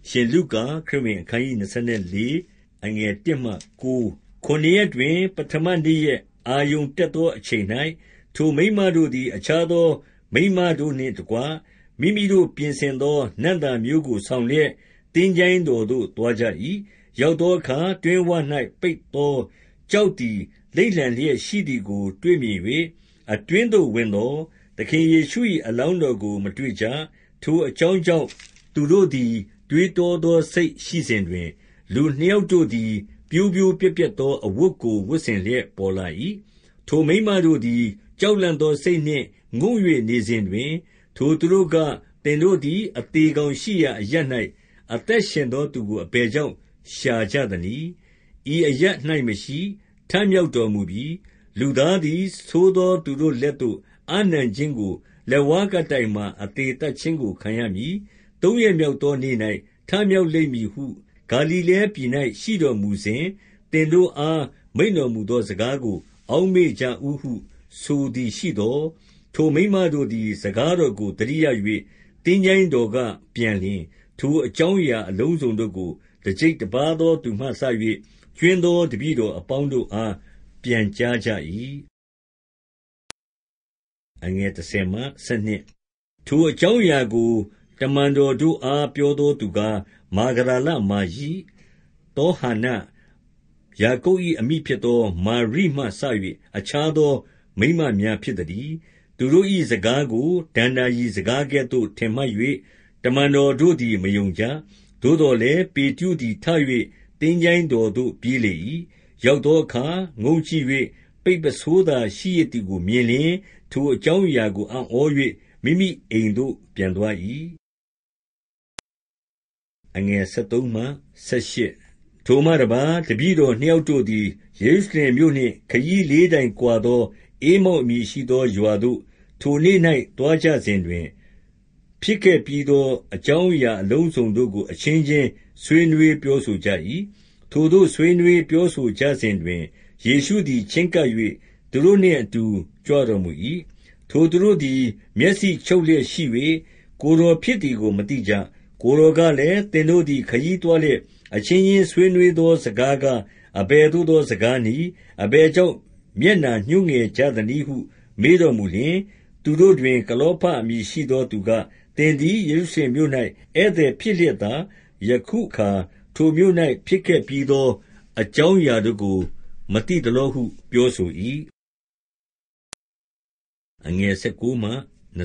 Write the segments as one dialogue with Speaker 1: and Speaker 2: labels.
Speaker 1: ရှင်လုကာခရစ်ဝင်အခန်းကြီး24အငယ်1မှ9ခုနှစ်ရက်တွင်ပထမနေ့ရက်အာယုန်တက်သောအချိန်၌ထိုမိန်းမတို့သည်အခြားသောမိန်းမတို့နှင့်တကွမိမိတို့ပြင်ဆင်သောနံ့သာမျိုးကိုဆောင်လျက်သင်္ချိုင်းတော်သို့သွားကြ၏ရောက်သောအခါတွင်ဝ၌ပိတ်သောကြောက်သည်လိမ့်လံလျက်ရှိသည်ကိုတွေ့မြင်၍အတွင်းသို့ဝင်သောသခင်ယေရှု၏အလောင်းတော်ကိုမတွေ့ကြထိုအကြောင်းကြောင့်သူတို့သည်တွေးတောသောစိတ်ရှိစဉ်တွင်လူနှစ်ယောက်တို့သည်ပြိုးပြိုးပြက်ပြက်သောအဝတ်ကိုဝတ်ဆင်လျက်ပေါ်လာ၏ထိုမိန်းမတို့သည်ကြောက်လန့်သောစိတ်နှင့်ငုံ၍နေစဉ်တွင်ထိုသူတို့ကသင်တို့သည်အသေကောင်ရှိရာအရပ်၌အသက်ရှင်သောသူကိုအဘယ်ကြောင့်ရှာကြသနည်းဤအရပ်၌မရှိထမြောက်တော်မူပြီးလူသားသည်သိုးသောသူတို့လက်သို့အာနန်ခြင်းကိုလက်ဝါးကတိုင်မှအသေးသက်ခြင်းကိုခံရမည်သုံးရမြောက်သောနေ့၌ထမြောက်လိမ့်မည်ဟုဂါလိလဲပြည်၌ရှိတော်မူစဉ်သင်တို့အားမိန့်တော်မူသောစကားကိုအောက်မေ့ကြဦးဟုဆိုသည်ရှိသောထိုမိန်းမတို့သည်စကားတော်ကိုသတိရ၍သင်္ချိုင်းတော်ကပြန်လျင်ထိုအကြောင်းအရာအလုံးစုံတို့ကိုတစ်ကျိပ်တစ်ပါးသောသူမှစ၍ကျွင်းသောတပည့်တော်အပေါင်းတို့အားပြန်ကြားကြ၏အငယ်10မှ12ထိုအကြောင်းအရာကိုတမန်တော်တို့အားပြောသောသူကားမာဂဒလမာရိတောဟနယာကုပ်၏အမိဖြစ်သောမာရိမှစ၍အခြားသောမိန်းမများဖြစ်သည်သူတို့၏စကားကိုဒဏ္ဍာရီစကားကဲ့သို့ထင်မှတ်၍တမန်တော်တို့သည်မယုံကြသို့တော်လည်းပေတရုသည်ထ၍သင်္ချိုင်းတော်သို့ပြေးလေ၏ရောက်သောအခါငုံကြည့်၍ပိတ်ပစိုးသာရှိရသည်ကိုမြင်လျင်ထိုအကြောင်းအရာကိုအံ့ဩ၍မိမိအိမ်သို့ပြန်သွား၏အငယ်73မှ78ထိုမှတပါးတပည့်တော်နှစ်ယောက်တို့သည်ယေရုရှလင်မြို့နှင့်ခရီးလေးတိုင်ကွာသောအေမောက်အမည်ရှိသောရွာသို့ထိုနေ့၌သွားကြစဉ်တွင်ဖြစ်ခဲ့ပြီးသောအကြောင်းအရာအလုံးစုံတို့ကိုအချင်းချင်းဆွေးနွေးပြောဆိုကြ၏ထိုသို့ဆွေးနွေးပြောဆိုကြစဉ်တွင်ယေရှုသည်ချဉ်းကပ်၍သူတို့နှင့်အတူကြွတော်မူ၏ထိုသူတို့သည်မျက်စိချုပ်လျက်ရှိ၍ကိုယ်တော်ဖြစ်သည်ကိုမသိကြကိုယ်တော်ကလည်းသင်တို့သည်ခရီးသွားလျက်အချင်းချင်းဆွေးနွေးသောစကားကအဘယ်သို့သောစကားနည်းအဘယ်ကြောင့်မျက်နှာညှိုးငယ်ကြသနည်းဟုမေးတော်မူလျှင်သူတို့တွင်ကလောဖအမည်ရှိသောသူကသင်သည်ယေရုရှလင်မြို့၌ဧည့်သည်ဖြစ်လျက်သာယခုအခါထိုမြို့၌ဖြစ်ခဲ့ပြီးသောအကြောင်းအရာတို့ကိုမသိသလောဟုပြောဆို၏အငယ်19မှ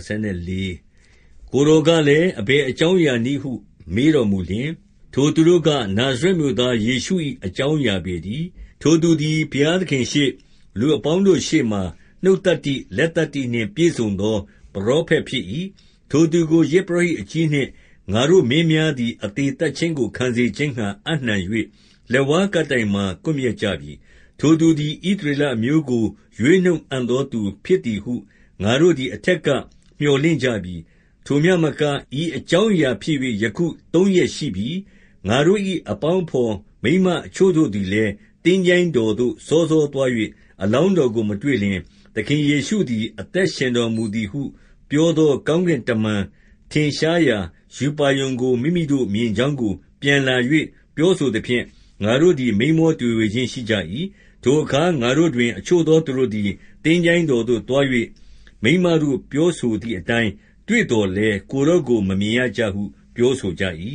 Speaker 1: 24ကိုယ်တော်ကလည်းအဘယ်အကြောင်းအရာနည်းဟုမေးတော်မူလျှင်ထိုသူတို့ကနာဇရက်မြို့သားယေရှု၏အကြောင်းအရာပေတည်းထိုသူသည်ဘုရားသခင်ရှေ့လူအပေါင်းတို့ရှေ့မှနှုတ်သတ္တိလက်သတ္တိနှင့်ပြည့်စုံသောပရောဖက်ဖြစ်၏ထိုသူကိုယဇ်ပုရောဟိတ်အကြီးနှင့်ငါတို့မင်းများသည်အသေသတ်ခြင်းကိုခံစေခြင်းငှါအပ်နှံ၍လက်ဝါးကပ်တိုင်မှာကွပ်မျက်ကြပြီထိုသူသည်ဣသရေလအမျိုးကိုရွေးနှုတ်အံ့သောသူဖြစ်သည်ဟုငါတို့သည်အထက်ကမြော်လင့်ကြပြီထိုမျှမကဤအကြောင်းအရာဖြစ်၍ယခု3ရက်ရှိပြီငါတို့၏အပေါင်းအဘော်မိန်းမအချို့တို့သည်လည်းသင်္ချိုင်းတော်သို့စောစောသွား၍အလောင်းတော်ကိုမတွေ့လျှင်သခင်ယေရှုသည်အသက်ရှင်တော်မူသည်ဟုပြောသောကောင်းကင်တမန်ထင်ရှားရာရူပါရုံကိုမိမိတို့မြင်ကြောင်းကိုပြန်လာ၍ပြောဆိုသဖြင့်ငါတို့သည်မိန်းမောတွေဝေခြင်းရှိကြ၏ထိုအခါငါတို့တွင်အချို့သောသူတို့သည်သင်္ချိုင်းတော်သို့သွား၍မိန်းမတို့ပြောဆိုသည့်အတိုင်းတွေ့သော်လည်းကိုယ်တော်ကိုမမြင်ရကြဟုပြောဆိုကြ၏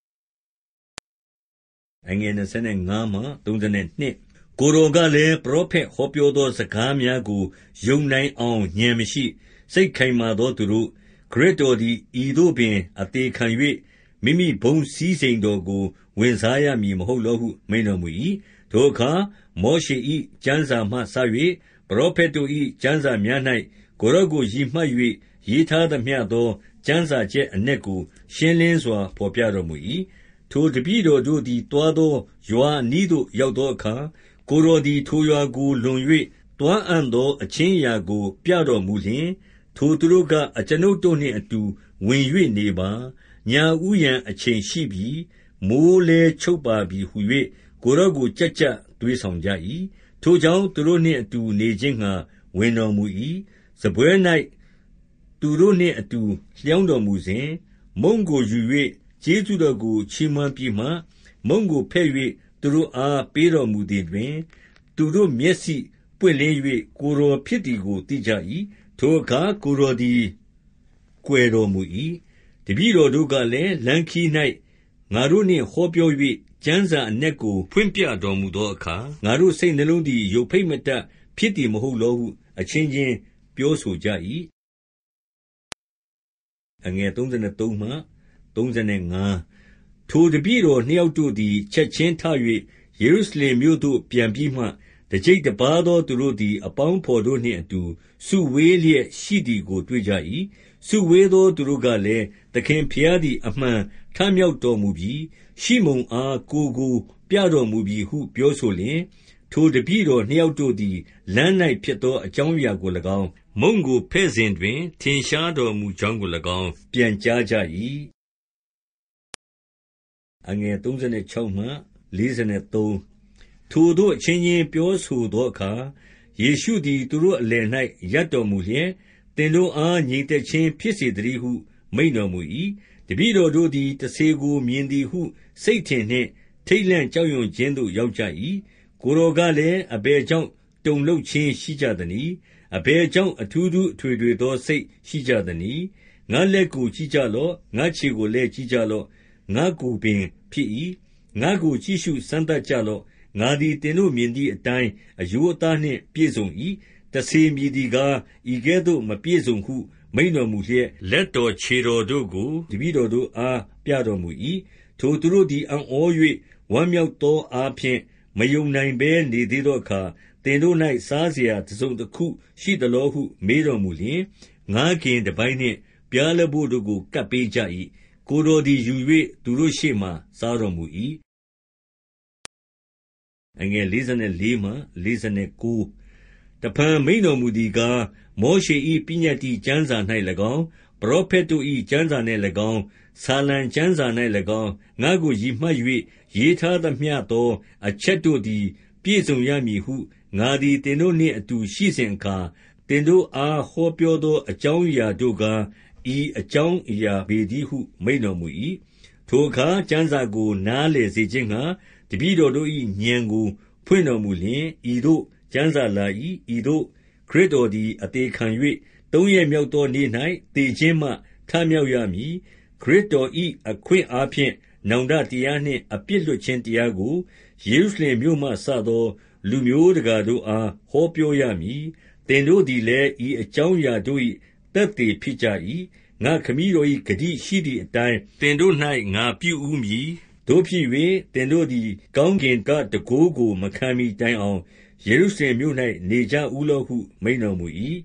Speaker 1: အငယ်25မှ32ကိုယ်တော်ကလည်းပရောဖက်ဟောပြောသောစကားများကိုယုံနိုင်အောင်ဉာဏ်မရှိစိတ်ခိုင်မာသောသူတို့ခရစ်တော်သည်ဤသို့ပင်အသေးခံ၍မိမိဘုန်းစည်းစိမ်တော်ကိုဝင်စားရမည်မဟုတ်လောဟုမိန့်တော်မူ၏ထိုအခါမောရှေ၏ကျမ်းစာမှစ၍ပရောဖက်တို့၏ကျမ်းစာများ၌ကိုယ်တော်ကိုရည်မှတ်၍ရေးထားသမျှသောကျမ်းစာချက်အနက်ကိုရှင်းလင်းစွာဖော်ပြတော်မူ၏ထိုတပည့်တော်တို့သည်တွားသောရွာအနီးသို့ရောက်သောအခါကိုယ်တော်သည်ထိုရွာကိုလွန်၍တွားအံ့သောအခြင်းအရာကိုပြတော်မူလျှင်ထိုသူတို့ကအကျွန်ုပ်တို့နှင့်အတူဝင်၍နေပါညဦးယံအချိန်ရှိပြီမိုဃ်းလည်းချုပ်ပါပြီဟု၍ကိုယ်တော်ကိုကြက်ကြက်သွေးဆောင်ကြ၏ထိုကြောင့်သူတို့နှင့်အတူနေခြင်းငှါဝင်တော်မူ၏စားပွဲ၌သူတို့နှင့်အတူလျောင်းတော်မူစဉ်မုန့်ကိုယူ၍ကျေးဇူးတော်ကိုချီးမွမ်းပြီးမှမုန့်ကိုဖဲ့၍သူတို့အားပေးတော်မူသည်တွင်သူတို့မျက်စိပွင့်လင်း၍ကိုယ်တော်ဖြစ်သည်ကိုသိကြ၏ထိုအခါကိုယ်တော်သည်ကွယ်တော်မူ၏တပည့်တော်တို့ကလည်းလမ်းခီး၌ငါတို့နှင့်ဟောပြော၍ကျမ်းစာအနက်ကိုဖွင့်ပြတော်မူသောအခါငါတို့စိတ်နှလုံးသည်ယုတ်ဖိတ်မတတ်ဖြစ်သည်မဟုတ်လောဟုအချင်းချင်းပြောဆိုကြ၏33မှ35ထိုတပည့်တော်နှစ်ယောက်တို့သည်ချက်ချင်းထ၍ယေရုရှလင်မြို့သို့ပြန်ပြီးမှတကျိပ်တပါးသောသူတို့သည်အပေါင်းဖော်တို့နှင့်အတူစုဝေးလျက်ရှိသည်ကိုတွေ့ကြ၏စုဝေးသောသူတို့ကလည်းသခင်ဖျားသည်အမှန်ထမြောက်တော်မူပြီးရှိမုန်အားကိုပြတော်မူပြီးဟုပြောဆိုလျင်ထိုတပည့်တော်နှစ်ယောက်တို့သည်လမ်း၌ဖြစ်သောအကြောင်းအရာကို၎င်းမုန့်ကိုဖဲ့စဉ်တွင်ထင်ရှားတော်မူကြောင်းကို၎င်းပြန်ကြားကြ၏36မှ43ထိုသို့အချင်းချင်းပြောဆိုသောအခါယေရှုသည်သူတို့အလယ်၌ရပ်တော်မူလျက်သင်တို့အားငြိမ်သက်ခြင်းဖြစ်စေသတည်းဟုမိန့်တော်မူ၏တပည့်တော်တို့သည်တဆေကိုမြင်သည်ဟုစိတ်ထင်နှင့်ထိတ်လန့်ကြောက်ရွံ့ခြင်းသို့ရောက်ကြ၏ကိုယ်တော်ကလည်းအဘယ်ကြောင့်တုန်လှုပ်ခြင်းရှိကြသနည်းအဘယ်ကြောင့်အထူးထူးအထွေထွေသောစိတ်ရှိကြသနည်းငါလက်ကိုကြည့်ကြလော့ငါခြေကိုလည်းကြည့်ကြလော့ငါကိုယ်ပင်ဖြစ်၏ငါကိုကြည့်ရှုစမ်းသပ်ကြလော့ငါသည်သင်တို့မြင်သည့်အတိုင်းအရိုးအသားနှင့်ပြည့်စုံ၏တဆေမြည်သည်ကားဤကဲ့သို့မပြည့်စုံဟုမိန့်တော်မူလျက်လက်တော်ခြေတော်တို့ကိုတပည့်တော်တို့အားပြတော်မူ၏ထိုသူတို့သည်အံ့ဩ၍ဝမ်းမြောက်သောအားဖြင့်မယုံနိုင်ဘဲနေသေးသောအခါသင်တို့၌စားเสียတစ်စုံတစ်ခုရှိသလောဟုမေးတော်မူလျှင်ငါးကင်တစ်ပိုင်းနှင့်ပြားလပို့တို့ကိုကပ်ပေးကြ၏ကိုယ်တော်သည်ယူ၍သူတို့ရှေ့မှစားတော်မူ၏44မှ49တဖန်မိန့်တော်မူသည်ကားမောရှေ၏ပညတ္တိကျမ်းစာ၌၎င်းပရောဖက်တို့၏ကျမ်းစာ၌၎င်းဆာလံကျမ်းစာ၌၎င်းငါ့ကိုရည်မှတ်၍ရေးထားသမျှသောအချက်တို့သည်ပြည့်စုံရမည်ဟုငါသည်သင်တို့နှင့်အတူရှိစဉ်အခါသင်တို့အားဟောပြောသောအကြောင်းအရာတို့ကားဤအကြောင်းအရာပေတည်းဟုမိန့်တော်မူ၏ထိုအခါကျမ်းစာကိုနားလည်စေခြင်းငှါတပည့်တော်တို့၏ဉာဏ်ကိုဖွင့်တော်မူလျှင်ဤသို့ကျမ်းစာလာ၏ဤသို့ခရစ်တော်သည်အသေခံ၍သုံးရက်မြောက်သောနေ့၌သေခြင်းမှထမြောက်ရမည်ခရစ်တော်၏အခွင့်အားဖြင့်နောင်တတရားနှင့်အပြစ်လွတ်ခြင်းတရားကိုယေရုရှလင်မြို့မှစသောလူမျိုးတကာတို့အားဟောပြောရမည်သင်တို့သည်လည်းဤအကြောင်းအရာတို့၏သက်သေဖြစ်ကြ၏ငါခမည်းတော်၏ဂတိရှိသည့်အတိုင်းသင်တို့၌ငါပြုဦးမည်တို့ဖြစ်၍သင်တို့သည်ကောင်းကင်ကတန်ခိုးကိုမခံမီတိုင်အောင်ယေရုရှလင်မြို့၌နေကြဦးလော့ဟုမိန့်တော်မူ၏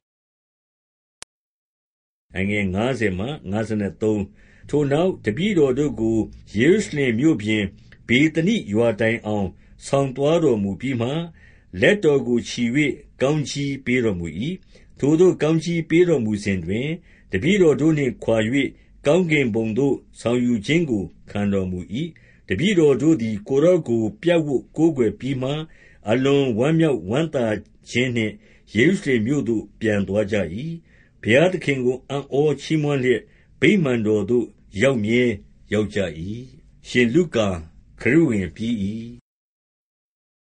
Speaker 1: 50မှ53ထိုနောက်တပည့်တော်တို့ကိုယေရုရှလင်မြို့ပြင်ဗေသနိရွာတိုင်အောင်ဆောင်သွားတော်မူပြီးမှလက်တော်ကိုချီ၍ကောင်းကြီးပေးတော်မူ၏ထိုသို့ကောင်းကြီးပေးတော်မူစဉ်တွင်တပည့်တော်တို့နှင့်ခွာ၍ကောင်းကင်ဘုံသို့ဆောင်ယူခြင်းကိုခံတော်မူ၏တပည့်တော်တို့သည်ကိုယ်တော်ကိုပြပ်ဝပ်ကိုးကွယ်ပြီးမှအလွန်ဝမ်းမြောက်ဝမ်းသာခြင်းနှင့်ယေရုရှလင်မြို့သို့ပြန်သွားကြ၏ဘုရားသခင်ကိုအံ့ဩချီးမွမ်းလျက်ဗိမာန်တော်သို့ရောက်မြဲရောက်ကြ၏ရှင်လုကာခရစ်ဝင်ပြီး၏